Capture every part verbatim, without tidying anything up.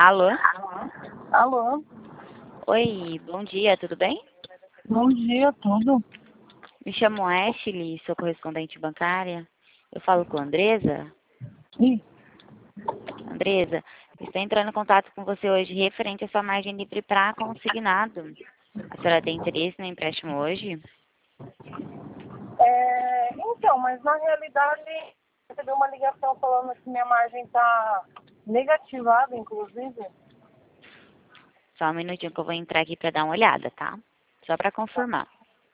Alô? Alô? Oi, bom dia, tudo bem? Bom dia, tudo? Me chamo Ashley, sou correspondente bancária. Eu falo com a Andresa. Sim. Andresa, estou entrando em contato com você hoje referente à sua margem livre para consignado. A senhora tem interesse no empréstimo hoje? É, então, mas na realidade, recebi uma ligação falando que minha margem está negativada, inclusive. Só um minutinho que eu vou entrar aqui para dar uma olhada, tá? Só para confirmar.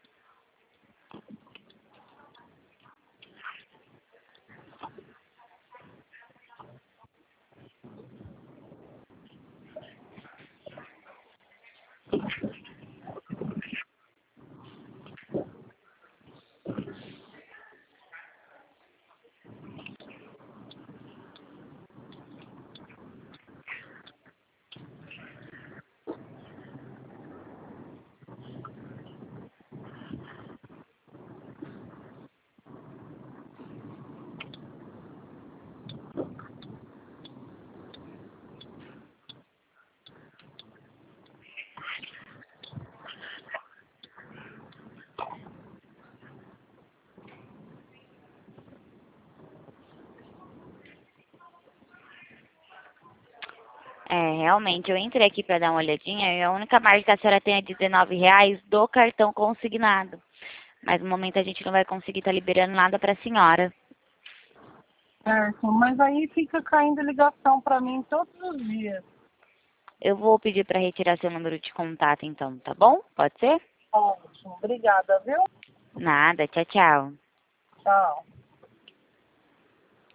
É, realmente, eu entrei aqui para dar uma olhadinha e a única margem que a senhora tem é dezenove reais do cartão consignado. Mas no momento a gente não vai conseguir estar liberando nada para a senhora. Certo, mas aí fica caindo ligação para mim todos os dias. Eu vou pedir para retirar seu número de contato então, tá bom? Pode ser? Ótimo, obrigada, viu? Nada, tchau, tchau. Tchau.